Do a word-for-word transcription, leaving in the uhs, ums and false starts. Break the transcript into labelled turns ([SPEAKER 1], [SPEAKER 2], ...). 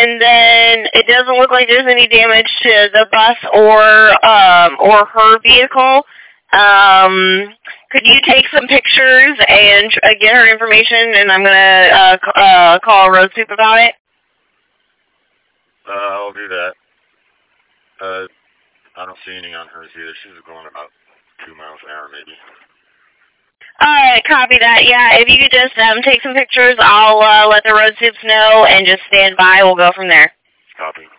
[SPEAKER 1] and then it doesn't look like there's any damage to the bus or um, or her vehicle. Um, could you take some pictures and uh, get her information, and I'm going to uh, uh, call a road soup about it?
[SPEAKER 2] Uh, I'll do that. Uh, I don't see anything on hers either. She's going about two miles an hour, maybe.
[SPEAKER 1] All right, copy that. Yeah, if you could just um, take some pictures, I'll uh, let the road soups know and just stand by. We'll go from there.
[SPEAKER 2] Copy.